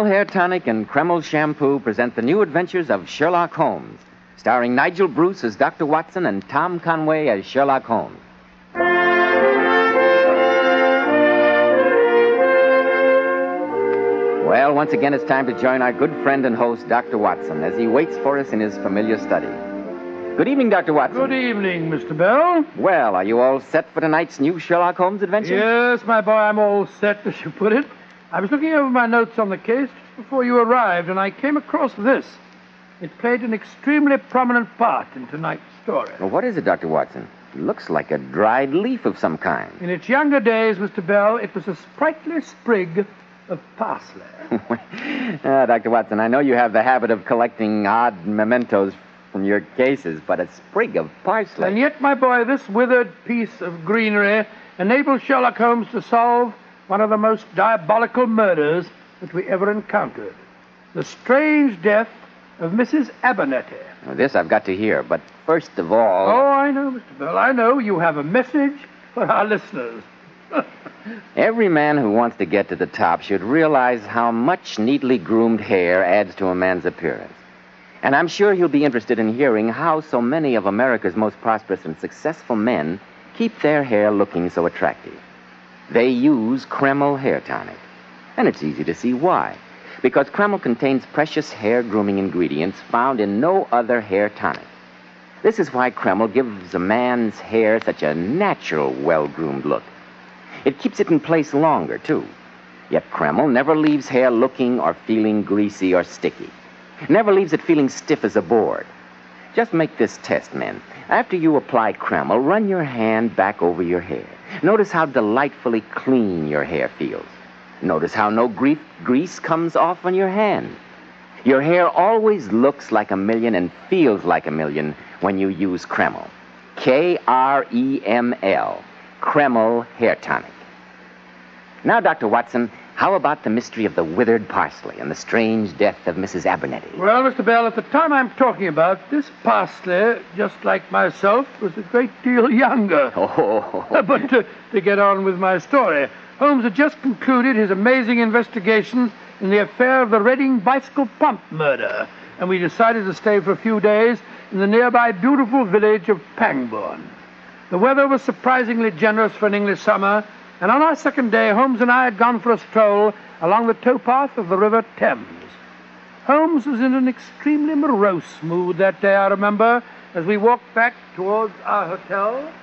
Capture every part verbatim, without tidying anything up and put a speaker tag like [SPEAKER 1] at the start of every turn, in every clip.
[SPEAKER 1] Kreml Hair Tonic and Kreml Shampoo present the new adventures of Sherlock Holmes, starring Nigel Bruce as Doctor Watson and Tom Conway as Sherlock Holmes. Well, once again, it's time to join our good friend and host, Doctor Watson, as he waits for us in his familiar study. Good evening, Doctor Watson.
[SPEAKER 2] Good evening, Mister Bell.
[SPEAKER 1] Well, are you all set for tonight's new Sherlock Holmes adventure?
[SPEAKER 2] Yes, my boy, I'm all set, as you put it. I was looking over my notes on the case before you arrived, and I came across this. It played an extremely prominent part in tonight's story.
[SPEAKER 1] Well, what is it, Doctor Watson? It looks like a dried leaf of some kind.
[SPEAKER 2] In its younger days, Mister Bell, it was a sprightly sprig of parsley.
[SPEAKER 1] ah, Doctor Watson, I know you have the habit of collecting odd mementos from your cases, but a sprig of parsley.
[SPEAKER 2] And yet, my boy, this withered piece of greenery enabled Sherlock Holmes to solve one of the most diabolical murders that we ever encountered. The strange death of Missus Abernethy.
[SPEAKER 1] Well, this I've got to hear, but first of all...
[SPEAKER 2] Oh, I know, Mister Bell, I know. You have a message for our listeners.
[SPEAKER 1] Every man who wants to get to the top should realize how much neatly groomed hair adds to a man's appearance. And I'm sure you'll be interested in hearing how so many of America's most prosperous and successful men keep their hair looking so attractive. They use Kreml Hair Tonic. And it's easy to see why. Because Kreml contains precious hair grooming ingredients found in no other hair tonic. This is why Kreml gives a man's hair such a natural, well-groomed look. It keeps it in place longer, too. Yet Kreml never leaves hair looking or feeling greasy or sticky. Never leaves it feeling stiff as a board. Just make this test, men. After you apply Kreml, run your hand back over your hair. Notice how delightfully clean your hair feels. Notice how no gre- grease comes off on your hand. Your hair always looks like a million and feels like a million when you use Kreml. K R E M L. Kreml Hair Tonic. Now, Doctor Watson, how about the mystery of the withered parsley and the strange death of Missus Abernethy?
[SPEAKER 2] Well, Mister Bell, at the time I'm talking about, this parsley, just like myself, was a great deal younger.
[SPEAKER 1] Oh.
[SPEAKER 2] But to, to get on with my story, Holmes had just concluded his amazing investigations in the affair of the Reading bicycle pump murder, and we decided to stay for a few days in the nearby beautiful village of Pangbourne. The weather was surprisingly generous for an English summer, and on our second day, Holmes and I had gone for a stroll along the towpath of the River Thames. Holmes was in an extremely morose mood that day, I remember, as we walked back towards our hotel.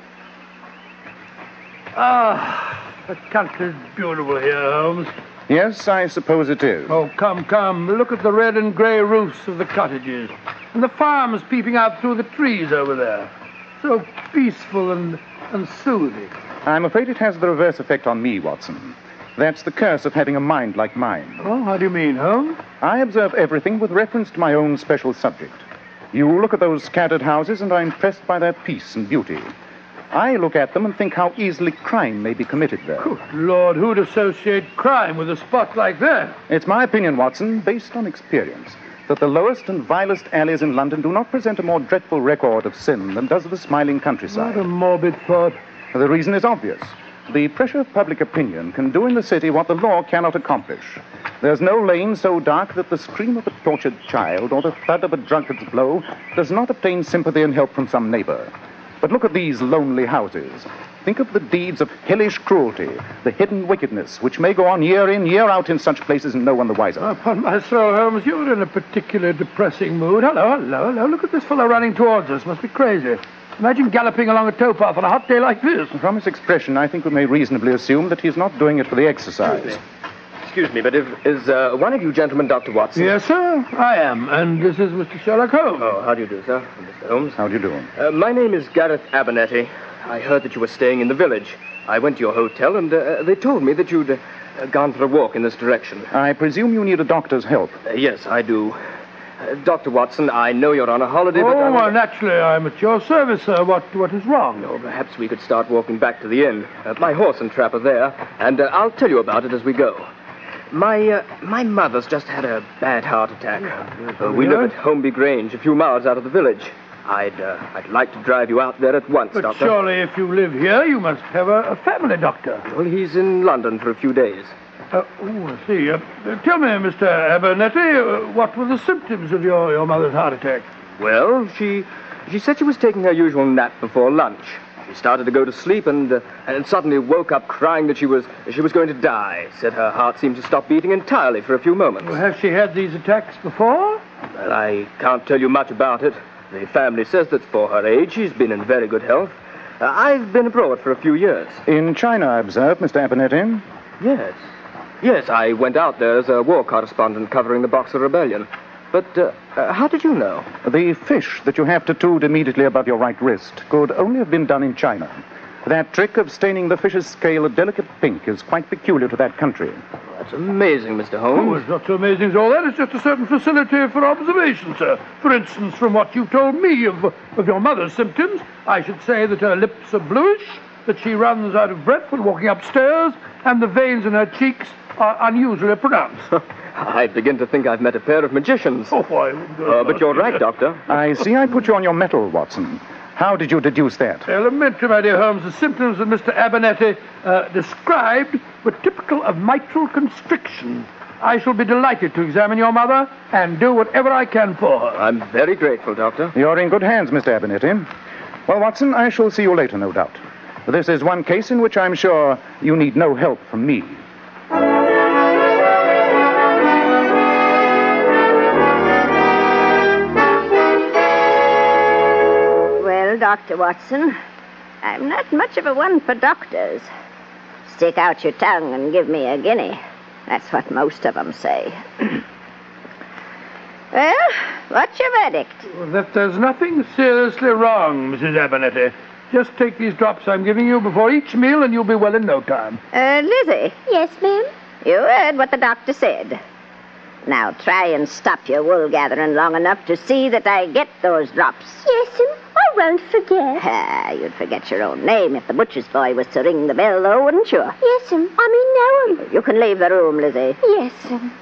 [SPEAKER 2] Ah, the country's beautiful here, Holmes.
[SPEAKER 3] Yes, I suppose it is.
[SPEAKER 2] Oh, come, come. Look at the red and grey roofs of the cottages, and the farms peeping out through the trees over there. So peaceful and, and soothing.
[SPEAKER 3] I'm afraid it has the reverse effect on me, Watson. That's the curse of having a mind like mine.
[SPEAKER 2] Oh, how do you mean, Holmes?
[SPEAKER 3] I observe everything with reference to my own special subject. You look at those scattered houses and are impressed by their peace and beauty. I look at them and think how easily crime may be committed there.
[SPEAKER 2] Good Lord, who'd associate crime with a spot like that?
[SPEAKER 3] It's my opinion, Watson, based on experience, that the lowest and vilest alleys in London do not present a more dreadful record of sin than does the smiling countryside.
[SPEAKER 2] What a morbid thought.
[SPEAKER 3] The reason is obvious. The pressure of public opinion can do in the city what the law cannot accomplish. There's no lane so dark that the scream of a tortured child or the thud of a drunkard's blow does not obtain sympathy and help from some neighbor. But look at these lonely houses. Think of the deeds of hellish cruelty, the hidden wickedness, which may go on year in, year out in such places and no one the wiser.
[SPEAKER 2] Upon my soul, Holmes, you're in a particularly depressing mood. Hello, hello, hello. Look at this fellow running towards us. Must be crazy. Imagine galloping along a towpath on a hot day like this.
[SPEAKER 3] From his expression, I think we may reasonably assume that he's not doing it for the exercise.
[SPEAKER 4] Excuse me, but if, is uh, one of you gentlemen Doctor Watson?
[SPEAKER 2] Yes, sir, I am. And this is Mister Sherlock Holmes.
[SPEAKER 4] Oh, how do you do, sir? Mister Holmes.
[SPEAKER 3] How do you do?
[SPEAKER 4] Uh, my name is Gareth Abernethy. I heard that you were staying in the village. I went to your hotel, and uh, they told me that you'd uh, gone for a walk in this direction.
[SPEAKER 3] I presume you need a doctor's help.
[SPEAKER 4] Uh, yes, I do. Uh, Doctor Watson, I know you're on a holiday,
[SPEAKER 2] oh,
[SPEAKER 4] but...
[SPEAKER 2] Oh, well, naturally, I'm at your service, sir. What, what is wrong?
[SPEAKER 4] Oh, perhaps we could start walking back to the inn. Uh, my horse and trap are there, and uh, I'll tell you about it as we go. My uh, my mother's just had a bad heart attack. Uh, we live at Holmby Grange, a few miles out of the village. I'd uh, I'd like to drive you out there at once,
[SPEAKER 2] but
[SPEAKER 4] Doctor.
[SPEAKER 2] Surely if you live here, you must have a, a family doctor.
[SPEAKER 4] Well, he's in London for a few days.
[SPEAKER 2] Uh, oh, I see. Uh, uh, tell me, Mister Abernethy, uh, what were the symptoms of your, your mother's heart attack?
[SPEAKER 4] Well, she she said she was taking her usual nap before lunch. She started to go to sleep and uh, and suddenly woke up crying that she was she was going to die. Said her heart seemed to stop beating entirely for a few moments.
[SPEAKER 2] Well, has she had these attacks before?
[SPEAKER 4] Well, I can't tell you much about it. The family says that for her age, she's been in very good health. Uh, I've been abroad for a few years.
[SPEAKER 3] In China, I observe, Mister Abernethy.
[SPEAKER 4] Yes. Yes, I went out there as a war correspondent covering the Boxer Rebellion. But uh, uh, how did you know?
[SPEAKER 3] The fish that you have tattooed immediately above your right wrist could only have been done in China. That trick of staining the fish's scale a delicate pink is quite peculiar to that country.
[SPEAKER 4] That's amazing, Mister
[SPEAKER 2] Oh,
[SPEAKER 4] Holmes.
[SPEAKER 2] it's not so amazing as all that. It's just a certain facility for observation, sir. For instance, from what you told me of, of your mother's symptoms, I should say that her lips are bluish, that she runs out of breath when walking upstairs, and the veins in her cheeks are unusually pronounced.
[SPEAKER 4] I begin to think I've met a pair of magicians.
[SPEAKER 2] Oh, I wouldn't go
[SPEAKER 4] Uh, but you're right, Doctor.
[SPEAKER 3] I see I put you on your mettle, Watson. How did you deduce that?
[SPEAKER 2] Elementary, my dear Holmes, the symptoms that Mister Abernethy uh, described were typical of mitral constriction. I shall be delighted to examine your mother and do whatever I can for her.
[SPEAKER 4] I'm very grateful, Doctor.
[SPEAKER 3] You're in good hands, Mister Abernethy. Well, Watson, I shall see you later, no doubt. This is one case in which I'm sure you need no help from me.
[SPEAKER 5] Well, Doctor Watson, I'm not much of a one for doctors. Stick out your tongue and give me a guinea. That's what most of them say. Well, what's your verdict?
[SPEAKER 2] Well, that there's nothing seriously wrong, Missus Abernethy. Just take these drops I'm giving you before each meal and you'll be well in no time.
[SPEAKER 5] Uh, Lizzie. Yes, ma'am? You heard what the doctor said. Now try and stop your wool gathering long enough to see that I get those drops.
[SPEAKER 6] Yes, ma'am. I won't forget.
[SPEAKER 5] Ah, you'd forget your own name if the butcher's boy was to ring the bell, though, wouldn't you?
[SPEAKER 6] Yes, ma'am. I mean, no, ma'am.
[SPEAKER 5] You can leave the room, Lizzie.
[SPEAKER 6] Yes, ma'am.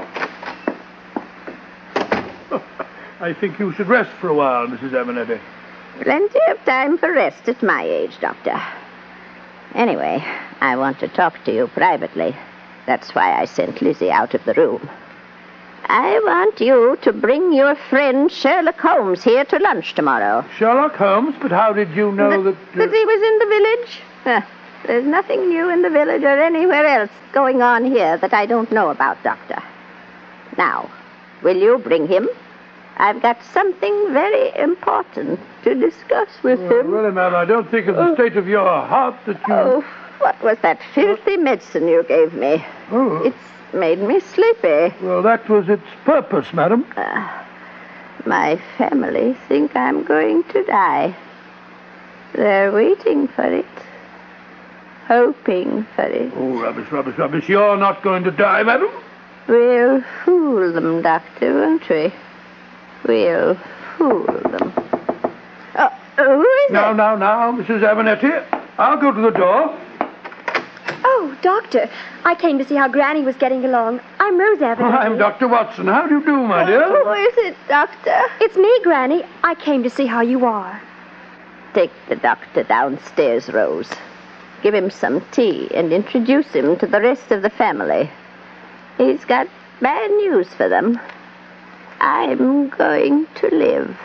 [SPEAKER 2] I think you should rest for a while, Missus Abernethy.
[SPEAKER 5] Plenty of time for rest at my age, Doctor. Anyway, I want to talk to you privately. That's why I sent Lizzie out of the room. I want you to bring your friend Sherlock Holmes here to lunch tomorrow.
[SPEAKER 2] Sherlock Holmes? But how did you know that...
[SPEAKER 5] That, that he was in the village? Huh. There's nothing new in the village or anywhere else going on here that I don't know about, Doctor. Now, will you bring him? I've got something very important to discuss with
[SPEAKER 2] Well,
[SPEAKER 5] him.
[SPEAKER 2] really, ma'am, I don't think of the state of your heart that you...
[SPEAKER 5] Oh, what was that filthy medicine you gave me?
[SPEAKER 2] Oh.
[SPEAKER 5] It's made me sleepy.
[SPEAKER 2] Well, that was its purpose, madam.
[SPEAKER 5] Uh, my family think I'm going to die. They're waiting for it. Hoping for it.
[SPEAKER 2] Oh, rubbish, rubbish, rubbish. You're not going to die, madam.
[SPEAKER 5] We'll fool them, Doctor, won't we? We'll fool them. Oh, who is
[SPEAKER 2] Now,
[SPEAKER 5] it?
[SPEAKER 2] now, now, Missus Abernethy. I'll go to the door.
[SPEAKER 6] Oh, Doctor, I came to see how Granny was getting along. I'm Rose Abernethy.
[SPEAKER 2] I'm Doctor Watson. How do you do, my
[SPEAKER 5] Who
[SPEAKER 2] dear?
[SPEAKER 5] is it, Doctor?
[SPEAKER 6] It's me, Granny. I came to see how you are.
[SPEAKER 5] Take the doctor downstairs, Rose. Give him some tea and introduce him to the rest of the family. He's got bad news for them. I'm going to live.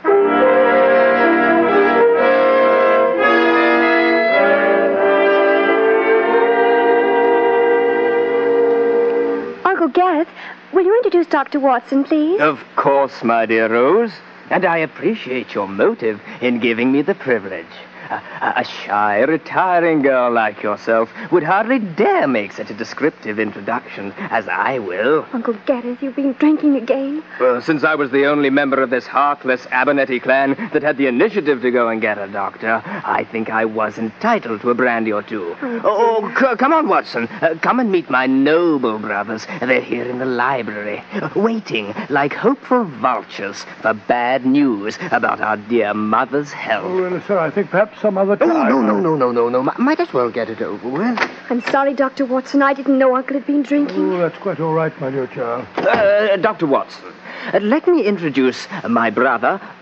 [SPEAKER 6] Uncle Gareth, will you introduce Doctor Watson, please?
[SPEAKER 4] Of course, my dear Rose. And I appreciate your motive in giving me the privilege. A, a shy, retiring girl like yourself would hardly dare make such a descriptive introduction as I will.
[SPEAKER 6] Uncle Gareth, you've been drinking again.
[SPEAKER 4] Well, since I was the only member of this heartless Abernethy clan that had the initiative to go and get a doctor, I think I was entitled to a brandy or two. Oh, oh c- come on, Watson. Uh, come and meet my noble brothers. They're here in the library, waiting like hopeful vultures for bad news about our dear mother's health.
[SPEAKER 2] Oh, well, sir, I think perhaps some other time.
[SPEAKER 4] Oh, no, no, no, no, no, no. M- Might as well get it over with.
[SPEAKER 6] I'm sorry, Doctor Watson. I didn't know Uncle had been drinking.
[SPEAKER 2] Oh, that's quite all right, my dear child.
[SPEAKER 4] Uh, Doctor Watson, uh, let me introduce my brother,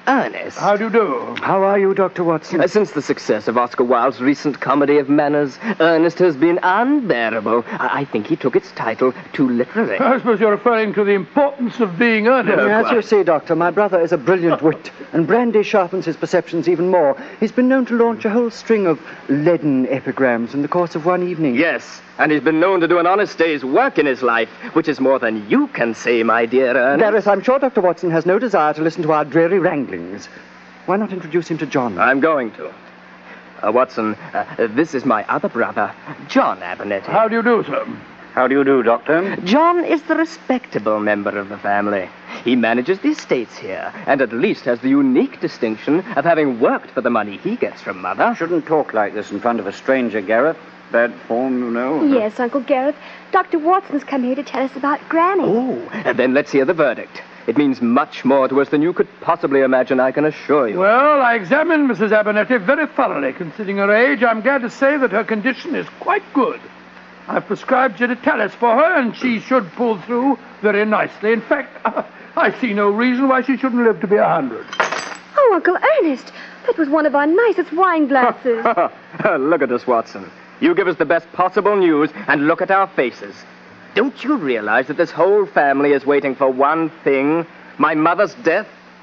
[SPEAKER 4] Ernest.
[SPEAKER 2] How do you do?
[SPEAKER 7] How are you, Doctor Watson?
[SPEAKER 4] Uh, since the success of Oscar Wilde's recent comedy of manners, Ernest has been unbearable. I, I think he took its title too literally.
[SPEAKER 2] I suppose you're referring to the importance of being earnest.
[SPEAKER 7] As you see, Doctor, my brother is a brilliant wit, and brandy sharpens his perceptions even more. He's been known to launch a whole string of leaden epigrams in the course of one evening.
[SPEAKER 4] Yes, and he's been known to do an honest day's work in his life, which is more than you can say, my dear Ernest.
[SPEAKER 7] Gareth, I'm sure Doctor Watson has no desire to listen to our dreary wranglings. Why not introduce him to John?
[SPEAKER 4] I'm going to. Uh, Watson, uh, this is my other brother, John Abernethy.
[SPEAKER 2] How do you do, sir?
[SPEAKER 3] How do you do, Doctor?
[SPEAKER 4] John is the respectable member of the family. He manages the estates here, and at least has the unique distinction of having worked for the money he gets from Mother.
[SPEAKER 8] Shouldn't talk like this in front of a stranger, Gareth. Bad form, you know.
[SPEAKER 6] Yes, Uncle Gareth. Doctor Watson's come here to tell us about Granny.
[SPEAKER 4] Oh, and then let's hear the verdict. It means much more to us than you could possibly imagine, I can assure you.
[SPEAKER 2] Well, I examined Missus Abernethy very thoroughly. Considering her age, I'm glad to say that her condition is quite good. I've prescribed Geditalis for her, and she should pull through very nicely. In fact, uh, I see no reason why she shouldn't live to be a hundred.
[SPEAKER 6] Oh, Uncle Ernest, that was one of our nicest wine glasses.
[SPEAKER 4] Look at us, Watson. You give us the best possible news, and look at our faces. Don't you realize that this whole family is waiting for one thing? My mother's death?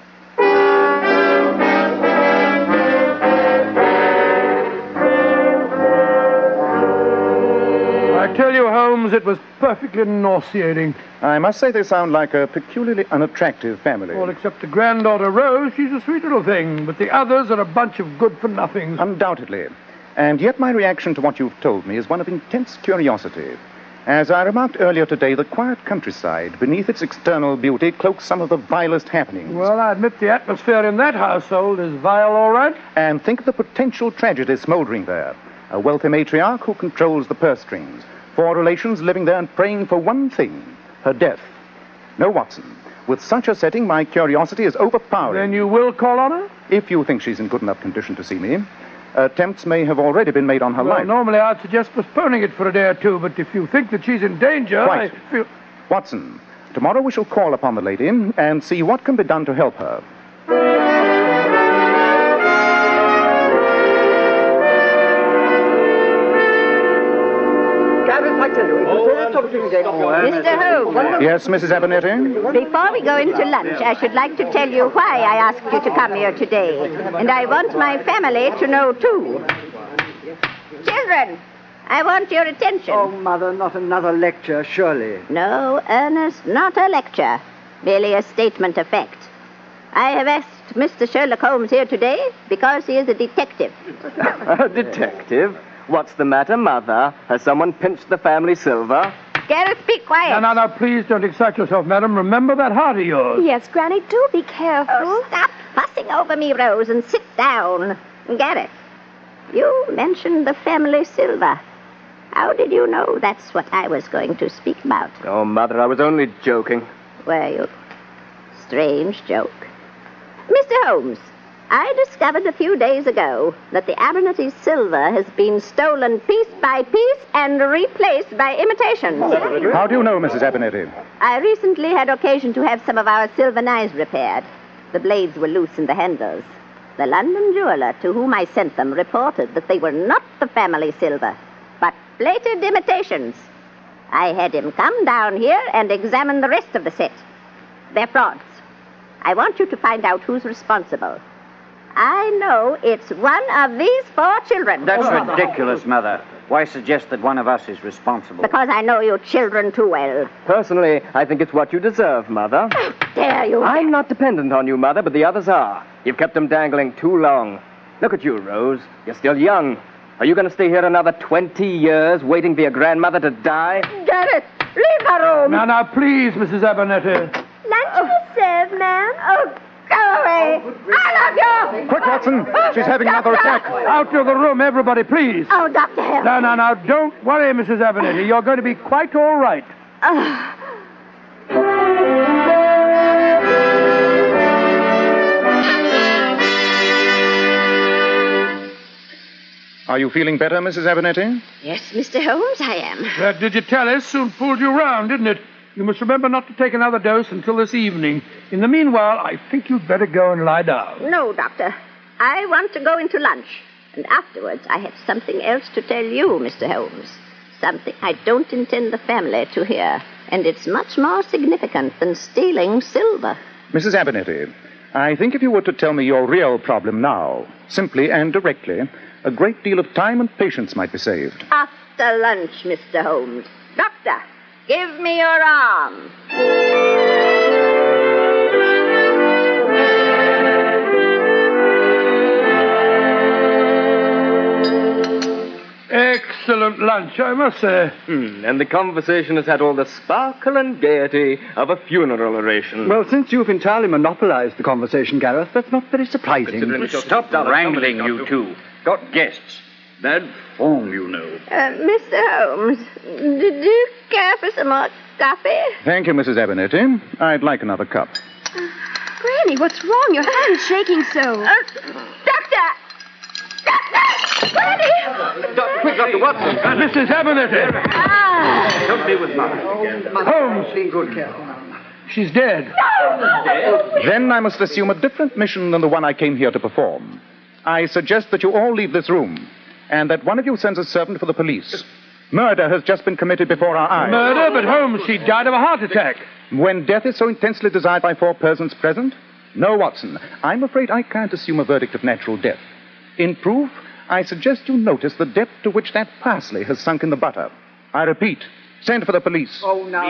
[SPEAKER 2] I tell you, Holmes, it was perfectly nauseating.
[SPEAKER 3] I must say they sound like a peculiarly unattractive family.
[SPEAKER 2] All except the granddaughter Rose, she's a sweet little thing, but the others are a bunch of good-for-nothings.
[SPEAKER 3] Undoubtedly. And yet my reaction to what you've told me is one of intense curiosity. As I remarked earlier today, the quiet countryside, beneath its external beauty, cloaks some of the vilest happenings.
[SPEAKER 2] Well, I admit the atmosphere in that household is vile, all right.
[SPEAKER 3] And think of the potential tragedy smoldering there. A wealthy matriarch who controls the purse strings. Four relations living there and praying for one thing, her death. No, Watson. With such a setting, my curiosity is overpowering.
[SPEAKER 2] Then you will call on her?
[SPEAKER 3] If you think she's in good enough condition to see me. Attempts may have already been made on her
[SPEAKER 2] well,
[SPEAKER 3] life.
[SPEAKER 2] Normally I'd suggest postponing it for a day or two, but if you think that she's in danger,
[SPEAKER 3] Quite.
[SPEAKER 2] I feel...
[SPEAKER 3] Watson, tomorrow we shall call upon the lady and see what can be done to help her.
[SPEAKER 5] Mister Holmes,
[SPEAKER 3] Yes, Missus Abernethy?
[SPEAKER 5] before we go into lunch, I should like to tell you why I asked you to come here today. And I want my family to know, too. Children, I want your attention.
[SPEAKER 7] Oh, Mother, not another lecture, surely.
[SPEAKER 5] No, Ernest, not a lecture. Merely a statement of fact. I have asked Mister Sherlock Holmes here today because he is a detective.
[SPEAKER 4] A detective? What's the matter, Mother? Has someone pinched the family silver?
[SPEAKER 5] Gareth, be quiet.
[SPEAKER 2] Now, now, now, please don't excite yourself, madam. Remember that heart of yours.
[SPEAKER 6] Yes, Granny, do be careful.
[SPEAKER 5] Oh, stop fussing over me, Rose, and sit down. Gareth, you mentioned the family silver. How did you know that's what I was going to speak about?
[SPEAKER 4] Oh, Mother, I was only joking.
[SPEAKER 5] Were you? Strange joke. Mister Holmes, I discovered a few days ago that the Abernethy silver has been stolen piece by piece and replaced by imitations.
[SPEAKER 3] How do you know, Missus Abernethy?
[SPEAKER 5] I recently had occasion to have some of our silver knives repaired. The blades were loose in the handles. The London jeweler to whom I sent them reported that they were not the family silver, but plated imitations. I had him come down here and examine the rest of the set. They're frauds. I want you to find out who's responsible. I know it's one of these four children.
[SPEAKER 8] That's ridiculous, Mother. Why suggest that one of us is responsible?
[SPEAKER 5] Because I know you children too well.
[SPEAKER 4] Personally, I think it's what you deserve, Mother.
[SPEAKER 5] How dare you?
[SPEAKER 4] I'm not dependent on you, Mother, but the others are. You've kept them dangling too long. Look at you, Rose. You're still young. Are you going to stay here another twenty years waiting for your grandmother to die?
[SPEAKER 5] Gareth, leave my room.
[SPEAKER 2] Now, now, please, Missus Abernethy.
[SPEAKER 6] Lunch is served, ma'am.
[SPEAKER 5] Oh, go away. I love you.
[SPEAKER 3] Quick, Watson. She's having another attack.
[SPEAKER 2] Out of the room, everybody, please.
[SPEAKER 5] Oh, Doctor, help.
[SPEAKER 2] Now, now, now, don't worry, Missus Abernethy. You're going to be quite all right.
[SPEAKER 3] Are you feeling better, Missus Abernethy?
[SPEAKER 5] Yes, Mister Holmes, I am.
[SPEAKER 2] That Digitalis soon pulled you round, didn't it? You must remember not to take another dose until this evening. In the meanwhile, I think you'd better go and lie down.
[SPEAKER 5] No, Doctor. I want to go into lunch. And afterwards, I have something else to tell you, Mister Holmes. Something I don't intend the family to hear. And it's much more significant than stealing silver.
[SPEAKER 3] Missus Abernethy, I think if you were to tell me your real problem now, simply and directly, a great deal of time and patience might be saved.
[SPEAKER 5] After lunch, Mister Holmes. Doctor, give me your arm.
[SPEAKER 2] Excellent lunch, I must say.
[SPEAKER 4] Hmm, and the conversation has had all the sparkle and gaiety of a funeral oration.
[SPEAKER 7] Well, since you've entirely monopolized the conversation, Gareth, that's not very surprising.
[SPEAKER 8] Stop wrangling, you two. Got guests. Bad form, you know.
[SPEAKER 5] Uh, Mister Holmes, did you care for some more coffee?
[SPEAKER 3] Thank you, Missus Abernethy. I'd like another cup.
[SPEAKER 6] Granny, what's wrong? Your hand's shaking so.
[SPEAKER 5] Uh, doctor! Doctor! Granny!
[SPEAKER 4] Doctor, quick, Doctor Watson.
[SPEAKER 2] Uh, Missus Abernethy!
[SPEAKER 5] Ah!
[SPEAKER 8] Don't be with Mother again.
[SPEAKER 2] Holmes!
[SPEAKER 7] Good care.
[SPEAKER 2] She's dead.
[SPEAKER 3] Then I must assume a different mission than the one I came here to perform. I suggest that you all leave this room, and that one of you sends a servant for the police. Murder has just been committed before our eyes.
[SPEAKER 2] Murder? But Holmes, she died of a heart attack.
[SPEAKER 3] When death is so intensely desired by four persons present? No, Watson. I'm afraid I can't assume a verdict of natural death. In proof, I suggest you notice the depth to which that parsley has sunk in the butter. I repeat, send for the police.
[SPEAKER 7] Oh, now...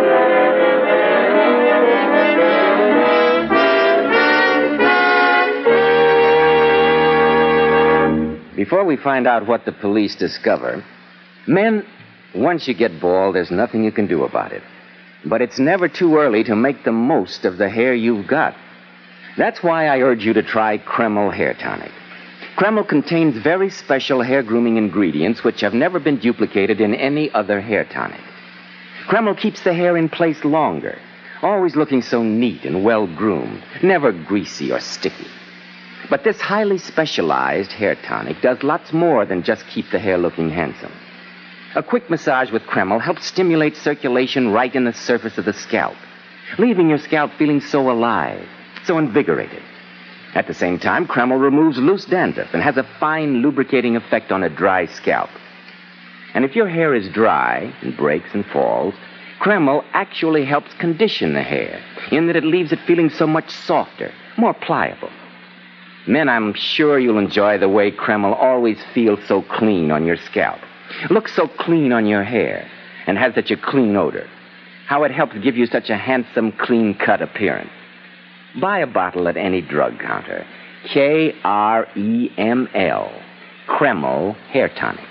[SPEAKER 1] Before we find out what the police discover, men, once you get bald, there's nothing you can do about it. But it's never too early to make the most of the hair you've got. That's why I urge you to try Kreml Hair Tonic. Kreml contains very special hair grooming ingredients which have never been duplicated in any other hair tonic. Kreml keeps the hair in place longer, always looking so neat and well-groomed, never greasy or sticky. But this highly specialized hair tonic does lots more than just keep the hair looking handsome. A quick massage with Kreml helps stimulate circulation right in the surface of the scalp, leaving your scalp feeling so alive, so invigorated. At the same time, Kreml removes loose dandruff and has a fine lubricating effect on a dry scalp. And if your hair is dry and breaks and falls, Kreml actually helps condition the hair in that it leaves it feeling so much softer, more pliable. Men, I'm sure you'll enjoy the way Kreml always feels so clean on your scalp, looks so clean on your hair, and has such a clean odor. How it helps give you such a handsome, clean-cut appearance. Buy a bottle at any drug counter. K R E M L. Kreml Hair Tonic.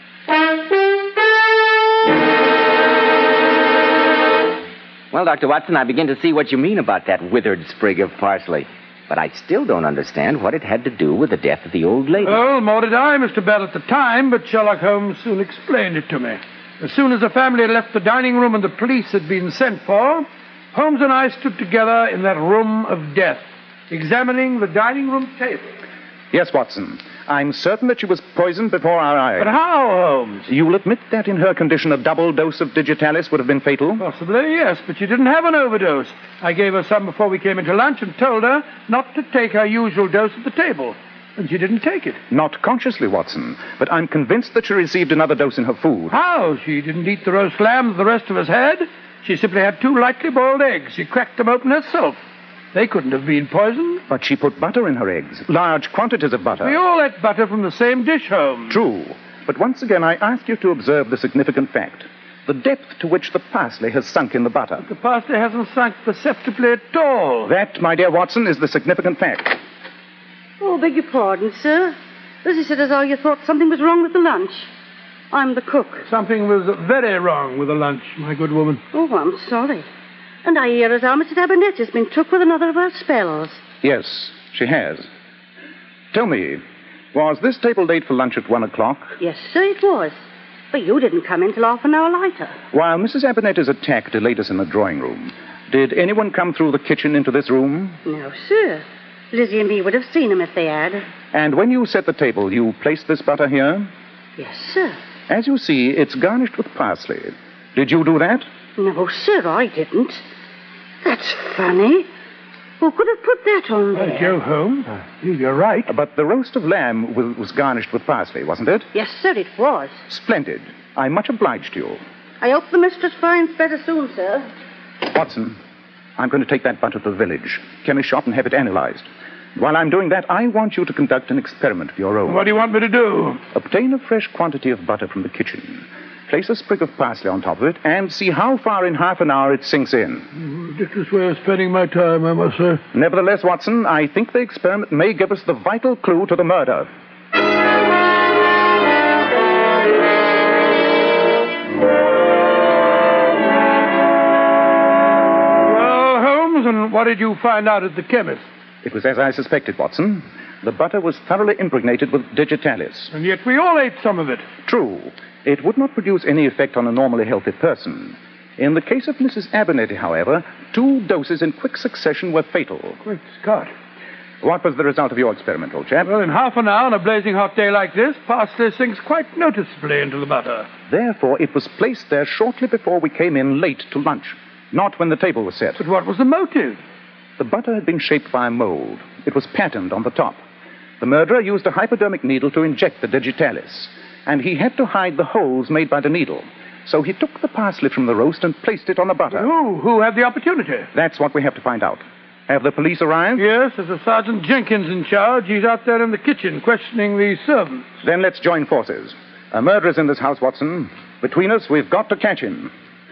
[SPEAKER 1] Well, Doctor Watson, I begin to see what you mean about that withered sprig of parsley. But I still don't understand what it had to do with the death of the old lady.
[SPEAKER 2] Well, more did I, Mister Bell, at the time, but Sherlock Holmes soon explained it to me. As soon as the family had left the dining room and the police had been sent for, Holmes and I stood together in that room of death, examining the dining room table.
[SPEAKER 3] Yes, Watson. I'm certain that she was poisoned before our eyes.
[SPEAKER 2] But how, Holmes?
[SPEAKER 3] You'll admit that in her condition a double dose of digitalis would have been fatal?
[SPEAKER 2] Possibly, yes, but she didn't have an overdose. I gave her some before we came into lunch and told her not to take her usual dose at the table. And she didn't take it.
[SPEAKER 3] Not consciously, Watson, but I'm convinced that she received another dose in her food.
[SPEAKER 2] How? She didn't eat the roast lamb that the rest of us had. She simply had two lightly boiled eggs. She cracked them open herself. They couldn't have been poisoned.
[SPEAKER 3] But she put butter in her eggs, large quantities of butter.
[SPEAKER 2] We all ate butter from the same dish, Holmes.
[SPEAKER 3] True. But once again, I ask you to observe the significant fact. The depth to which the parsley has sunk in the butter.
[SPEAKER 2] But the parsley hasn't sunk perceptibly at all.
[SPEAKER 3] That, my dear Watson, is the significant fact.
[SPEAKER 9] Oh, beg your pardon, sir. Lizzie said as how you thought something was wrong with the lunch. I'm the cook.
[SPEAKER 2] Something was very wrong with the lunch, my good woman.
[SPEAKER 9] Oh, I'm sorry. And I hear as how Missus Abernethy has been took with another of her spells.
[SPEAKER 3] Yes, she has. Tell me, was this table laid for lunch at one o'clock?
[SPEAKER 9] Yes, sir, it was. But you didn't come in till half an hour later.
[SPEAKER 3] While Missus Abernethy's attack delayed us in the drawing room, did anyone come through the kitchen into this room?
[SPEAKER 9] No, sir. Lizzie and me would have seen him if they had.
[SPEAKER 3] And when you set the table, you placed this butter here?
[SPEAKER 9] Yes, sir.
[SPEAKER 3] As you see, it's garnished with parsley. Did you do that?
[SPEAKER 9] No, sir, I didn't. That's funny. Who could have put that on there?
[SPEAKER 2] Well, Joe Holmes, you're right.
[SPEAKER 3] But the roast of lamb was, was garnished with parsley, wasn't it?
[SPEAKER 9] Yes, sir, it was.
[SPEAKER 3] Splendid. I'm much obliged to you.
[SPEAKER 9] I hope the mistress finds better soon, sir.
[SPEAKER 3] Watson, I'm going to take that butter to the village, chemist shop, and have it analyzed. While I'm doing that, I want you to conduct an experiment of your own.
[SPEAKER 2] What do you want me to do?
[SPEAKER 3] Obtain a fresh quantity of butter from the kitchen. Place a sprig of parsley on top of it, and see how far in half an hour it sinks in.
[SPEAKER 2] Ridiculous way of spending my time, I must say.
[SPEAKER 3] Nevertheless, Watson, I think the experiment may give us the vital clue to the murder.
[SPEAKER 2] Well, Holmes, and what did you find out at the chemist?
[SPEAKER 3] It was as I suspected, Watson. The butter was thoroughly impregnated with digitalis.
[SPEAKER 2] And yet we all ate some of it.
[SPEAKER 3] True. It would not produce any effect on a normally healthy person. In the case of Missus Abernethy, however, two doses in quick succession were fatal.
[SPEAKER 2] Great Scott.
[SPEAKER 3] What was the result of your experiment, old chap?
[SPEAKER 2] Well, in half an hour on a blazing hot day like this, parsley sinks quite noticeably into the butter.
[SPEAKER 3] Therefore, it was placed there shortly before we came in late to lunch, not when the table was set.
[SPEAKER 2] But what was the motive?
[SPEAKER 3] The butter had been shaped by a mold. It was patterned on the top. The murderer used a hypodermic needle to inject the digitalis, and he had to hide the holes made by the needle. So he took the parsley from the roast and placed it on the butter.
[SPEAKER 2] Who? Who had the opportunity?
[SPEAKER 3] That's what we have to find out. Have the police arrived?
[SPEAKER 2] Yes, there's a Sergeant Jenkins in charge. He's out there in the kitchen questioning the servants.
[SPEAKER 3] Then let's join forces. A murderer's in this house, Watson. Between us, we've got to catch him.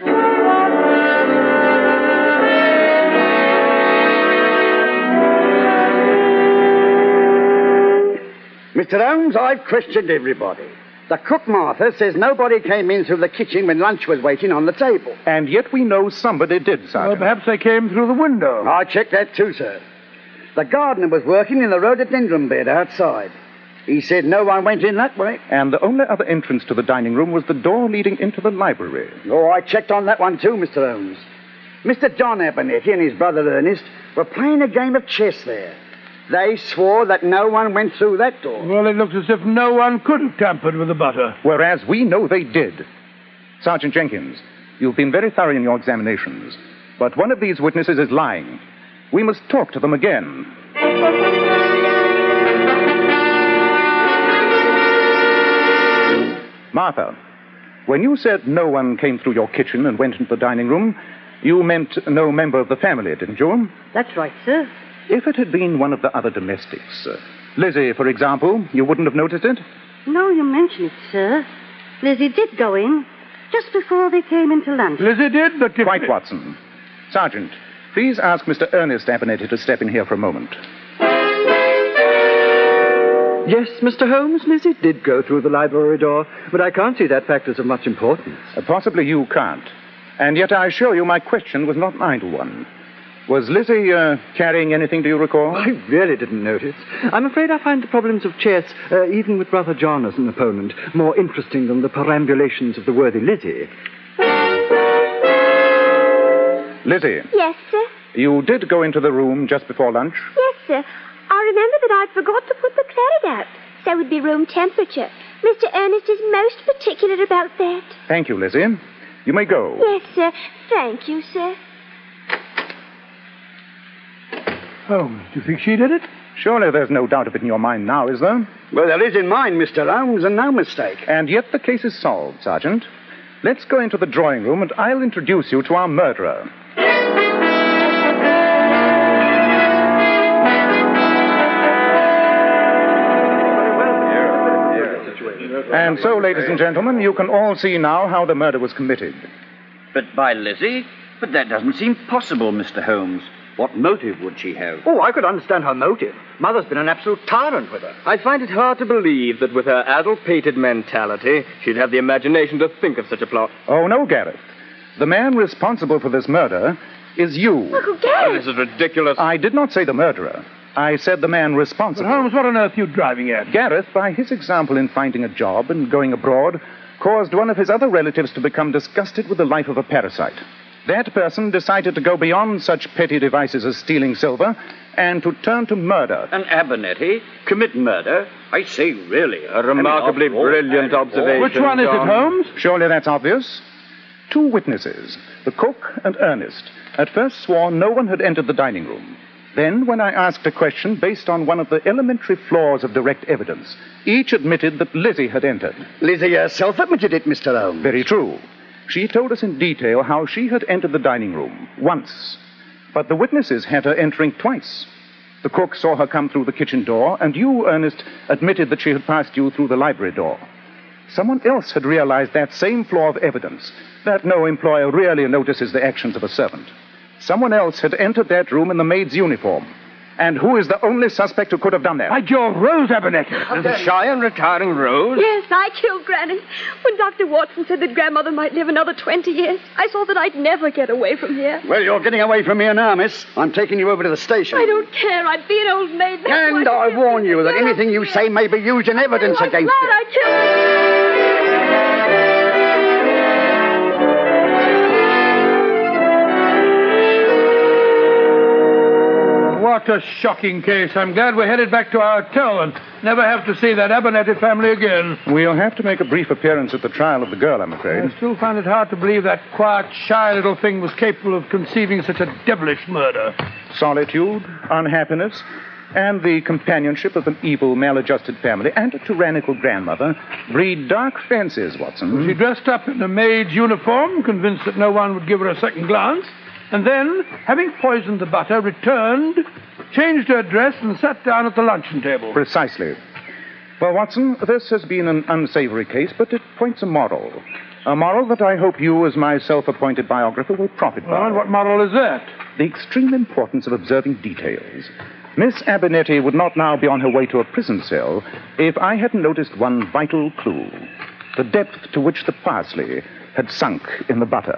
[SPEAKER 10] Mister Holmes, I've questioned everybody. The cook, Martha, says nobody came in through the kitchen when lunch was waiting on the table.
[SPEAKER 3] And yet we know somebody did, Sergeant.
[SPEAKER 2] Well, perhaps they came through the window.
[SPEAKER 10] I checked that too, sir. The gardener was working in the rhododendron bed outside. He said no one went in that way.
[SPEAKER 3] And the only other entrance to the dining room was the door leading into the library.
[SPEAKER 10] Oh, I checked on that one too, Mister Holmes. Mister John Abernethy and his brother Ernest were playing a game of chess there. They swore that no one went through that door.
[SPEAKER 2] Well, it looks as if no one could have tampered with the butter.
[SPEAKER 3] Whereas we know they did. Sergeant Jenkins, you've been very thorough in your examinations. But one of these witnesses is lying. We must talk to them again. Martha, when you said no one came through your kitchen and went into the dining room, you meant no member of the family, didn't you?
[SPEAKER 9] That's right, sir.
[SPEAKER 3] If it had been one of the other domestics, uh, Lizzie, for example, you wouldn't have noticed it?
[SPEAKER 9] No, you mention it, sir. Lizzie did go in just before they came into lunch.
[SPEAKER 2] Lizzie did, but... If...
[SPEAKER 3] Quite, Watson. Sergeant, please ask Mister Ernest Abernethy to step in here for a moment.
[SPEAKER 7] Yes, Mister Holmes, Lizzie did go through the library door, but I can't see that fact as of much importance.
[SPEAKER 3] Uh, possibly you can't. And yet I assure you my question was not an idle one. Was Lizzie uh, carrying anything, do you recall?
[SPEAKER 7] I really didn't notice. I'm afraid I find the problems of chess, uh, even with Brother John as an opponent, more interesting than the perambulations of the worthy Lizzie.
[SPEAKER 3] Lizzie.
[SPEAKER 6] Yes, sir?
[SPEAKER 3] You did go into the room just before lunch?
[SPEAKER 6] Yes, sir. I remember that I'd forgot to put the claret out, so it would be room temperature. Mister Ernest is most particular about that.
[SPEAKER 3] Thank you, Lizzie. You may go.
[SPEAKER 6] Yes, sir. Thank you, sir.
[SPEAKER 2] Holmes, do you think she did it?
[SPEAKER 3] Surely there's no doubt of it in your mind now, is there?
[SPEAKER 10] Well, there is in mine, Mister Holmes, and no mistake.
[SPEAKER 3] And yet the case is solved, Sergeant. Let's go into the drawing room and I'll introduce you to our murderer. And so, ladies and gentlemen, you can all see now how the murder was committed.
[SPEAKER 8] But by Lizzie? But that doesn't seem possible, Mister Holmes. What motive would she have?
[SPEAKER 7] Oh, I could understand her motive. Mother's been an absolute tyrant with her.
[SPEAKER 4] I find it hard to believe that with her addle-pated mentality, she'd have the imagination to think of such a plot.
[SPEAKER 3] Oh, no, Gareth. The man responsible for this murder is you.
[SPEAKER 6] Uncle Gareth!
[SPEAKER 4] Oh, this is ridiculous.
[SPEAKER 3] I did not say the murderer. I said the man responsible.
[SPEAKER 2] But Holmes, what on earth are you driving at?
[SPEAKER 3] Gareth, by his example in finding a job and going abroad, caused one of his other relatives to become disgusted with the life of a parasite. That person decided to go beyond such petty devices as stealing silver and to turn to murder.
[SPEAKER 8] And Abernethy commit murder? I say, really.
[SPEAKER 4] A remarkably
[SPEAKER 8] I mean,
[SPEAKER 4] brilliant observation.
[SPEAKER 2] Which one is
[SPEAKER 4] John.
[SPEAKER 2] it, Holmes?
[SPEAKER 3] Surely that's obvious. two witnesses, the cook and Ernest, at first swore no one had entered the dining room. Then, when I asked a question based on one of the elementary flaws of direct evidence, each admitted that Lizzie had entered.
[SPEAKER 10] Lizzie herself admitted it, Mister Holmes.
[SPEAKER 3] Very true. She told us in detail how she had entered the dining room once. But the witnesses had her entering twice. The cook saw her come through the kitchen door, and you, Ernest, admitted that she had passed you through the library door. Someone else had realized that same flaw of evidence, that no employer really notices the actions of a servant. Someone else had entered that room in the maid's uniform. And who is the only suspect who could have done that?
[SPEAKER 2] By Jove, Rose Abernethy.
[SPEAKER 4] The shy and retiring Rose?
[SPEAKER 6] Yes, I killed Granny. When Doctor Watson said that Grandmother might live another twenty years, I saw that I'd never get away from here.
[SPEAKER 10] Well, you're getting away from here now, miss. I'm taking you over to the station.
[SPEAKER 6] I don't care. I'd be an old maid. That's
[SPEAKER 10] And
[SPEAKER 6] why
[SPEAKER 10] I warn you that anything you say may be used in evidence
[SPEAKER 6] I'm
[SPEAKER 10] against
[SPEAKER 6] glad
[SPEAKER 10] you.
[SPEAKER 6] I killed...
[SPEAKER 2] What a shocking case. I'm glad we're headed back to our hotel and never have to see that Abernethy family again.
[SPEAKER 3] We'll have to make a brief appearance at the trial of the girl, I'm afraid.
[SPEAKER 2] I still find it hard to believe that quiet, shy little thing was capable of conceiving such a devilish murder.
[SPEAKER 3] Solitude, unhappiness, and the companionship of an evil, maladjusted family and a tyrannical grandmother breed dark fancies, Watson.
[SPEAKER 2] She dressed up in a maid's uniform, convinced that no one would give her a second glance, and then, having poisoned the butter, returned, changed her dress, and sat down at the luncheon table.
[SPEAKER 3] Precisely. Well, Watson, this has been an unsavory case, but it points a moral. A moral that I hope you, as my self-appointed biographer, will profit by.
[SPEAKER 2] Well, and what moral is that?
[SPEAKER 3] The extreme importance of observing details. Miss Abernethy would not now be on her way to a prison cell if I hadn't noticed one vital clue. The depth to which the parsley had sunk in the butter.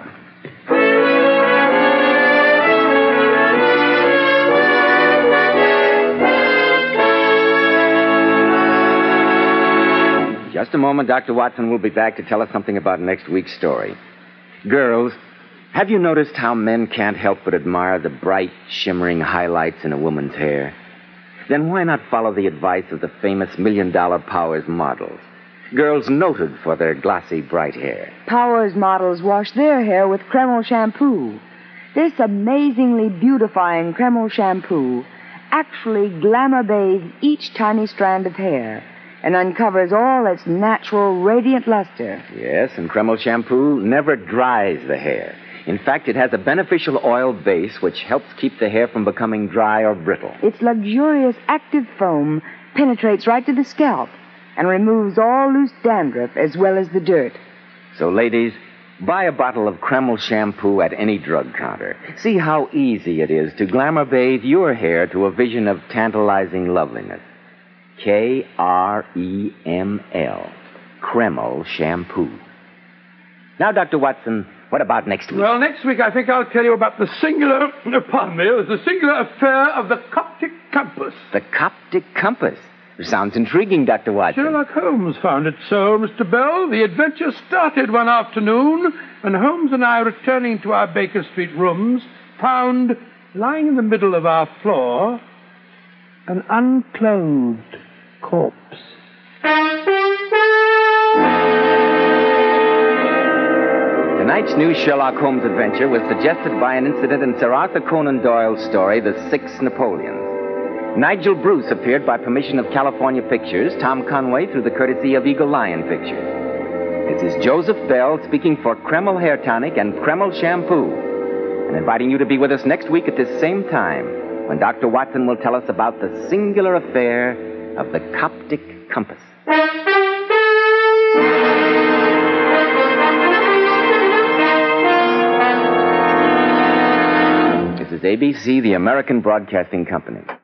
[SPEAKER 1] Just a moment, Doctor Watson will be back to tell us something about next week's story. Girls, have you noticed how men can't help but admire the bright, shimmering highlights in a woman's hair? Then why not follow the advice of the famous Million Dollar Powers models? Girls noted for their glossy, bright hair.
[SPEAKER 11] Powers models wash their hair with Kreml shampoo. This amazingly beautifying Kreml shampoo actually glamour bathes each tiny strand of hair and uncovers all its natural, radiant luster.
[SPEAKER 1] Yes, and Kreml shampoo never dries the hair. In fact, it has a beneficial oil base which helps keep the hair from becoming dry or brittle.
[SPEAKER 11] Its luxurious active foam penetrates right to the scalp and removes all loose dandruff as well as the dirt.
[SPEAKER 1] So, ladies, buy a bottle of Kreml shampoo at any drug counter. See how easy it is to glamour bathe your hair to a vision of tantalizing loveliness. K R E M L. Kreml shampoo. Now, Doctor Watson, what about next week?
[SPEAKER 2] Well, next week I think I'll tell you about the singular, pardon me, the singular affair of the Coptic compass.
[SPEAKER 1] The Coptic compass? Sounds intriguing, Doctor Watson.
[SPEAKER 2] Sherlock Holmes found it so, Mister Bell. The adventure started one afternoon when Holmes and I, returning to our Baker Street rooms, found, lying in the middle of our floor, an unclothed corpse.
[SPEAKER 1] Tonight's new Sherlock Holmes adventure was suggested by an incident in Sir Arthur Conan Doyle's story, The Six Napoleons. Nigel Bruce appeared by permission of California Pictures, Tom Conway through the courtesy of Eagle Lion Pictures. This is Joseph Bell speaking for Kreml Hair Tonic and Kreml Shampoo, and inviting you to be with us next week at this same time, when Doctor Watson will tell us about the singular affair of the Coptic compass. This is A B C, the American Broadcasting Company.